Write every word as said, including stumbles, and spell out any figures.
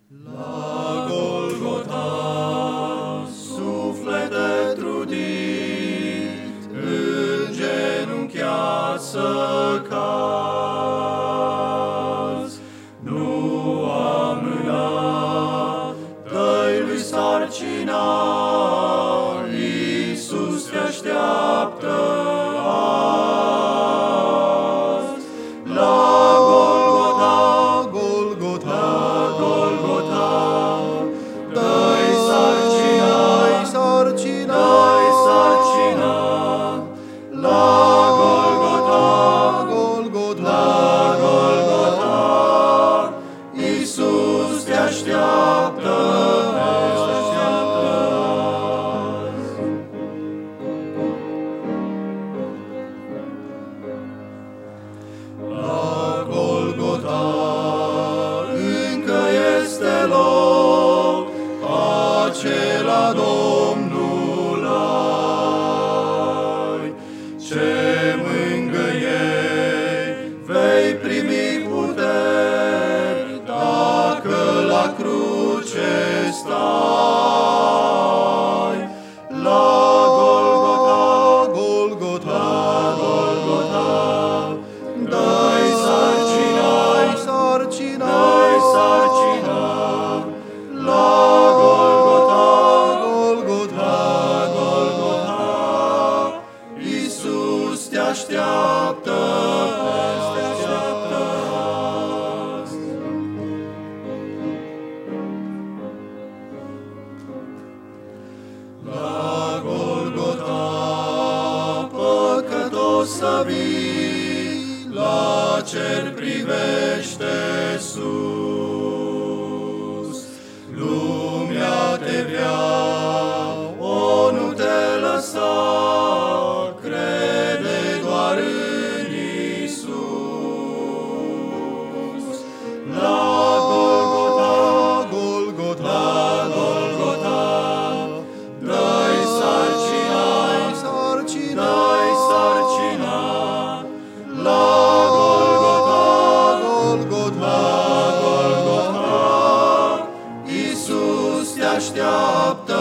La Golgota, suflete trudit, îngenunchiat să cazi. Nu amâna, dă-i lui sarcina, Iisus te așteaptă azi. La Golgota, Golgota, Golgota, dă-i sarcina, sarcina, dă-i sarcina. La Golgota, Golgota, Golgota, Iisus te așteaptă, te așteaptă azi. La Golgota încă este loc, acela Domnul ai. Ce mângâieri vei primi puteri, dacă la cruce stai. La Golgota, Golgota, Golgota, dă-i sarcina, sarcina, dă-i sarcina. La Golgota, Golgota, Golgota, Iisus te așteaptă, te așteaptă azi. La Golgota, păcătos să vii, la cer privește sus. Lumea te vrea, o nu te lăsa, crede doar în Iisus. La Golgota, Golgota, Golgota, dă-i sarcina, sarcina, dă-i sarcina. La Golgota, Golgota, Golgota, Iisus te așteaptă.